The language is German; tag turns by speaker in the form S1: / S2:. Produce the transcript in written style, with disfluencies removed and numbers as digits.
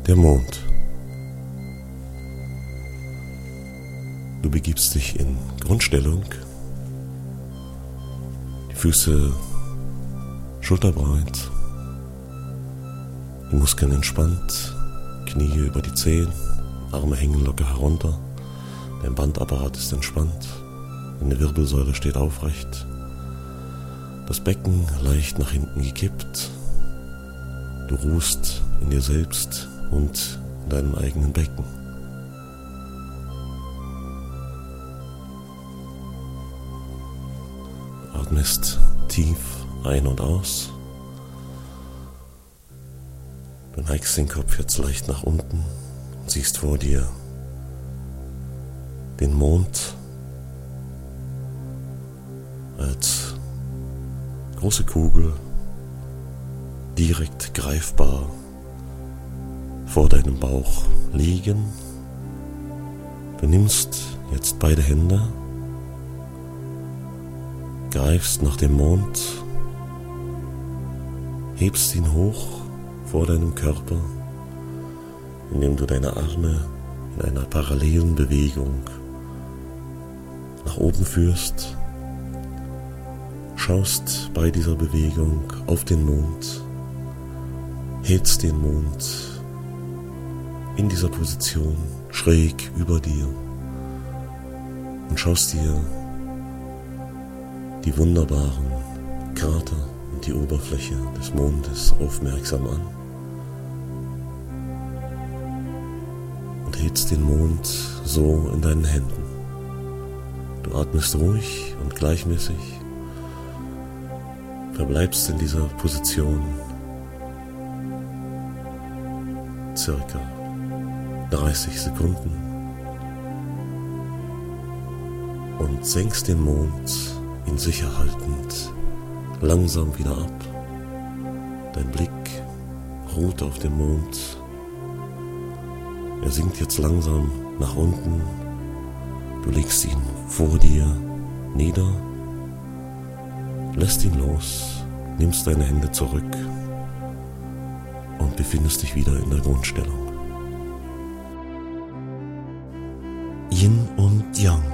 S1: Der Mond. Du begibst dich in Grundstellung, die Füße schulterbreit, die Muskeln entspannt, Knie über die Zehen, Arme hängen locker herunter, dein Bandapparat ist entspannt, deine Wirbelsäule steht aufrecht, das Becken leicht nach hinten gekippt, du ruhst in dir selbst und in deinem eigenen Becken. Du atmest tief ein und aus. Du neigst den Kopf jetzt leicht nach unten und siehst vor dir den Mond als große Kugel, direkt greifbar vor deinem Bauch liegen. Du nimmst jetzt beide Hände, greifst nach dem Mond, hebst ihn hoch vor deinem Körper, indem du deine Arme in einer parallelen Bewegung nach oben führst, schaust bei dieser Bewegung auf den Mond, hältst den Mond in dieser Position schräg über dir und schaust dir die wunderbaren Krater und die Oberfläche des Mondes aufmerksam an und hältst den Mond so in deinen Händen. Du atmest ruhig und gleichmäßig, verbleibst in dieser Position circa 30 Sekunden und senkst den Mond in sich haltend langsam wieder ab. Dein Blick ruht auf dem Mond. Er sinkt jetzt langsam nach unten. Du legst ihn vor dir nieder, lässt ihn los, nimmst deine Hände zurück und befindest dich wieder in der Grundstellung. Yin und Yang.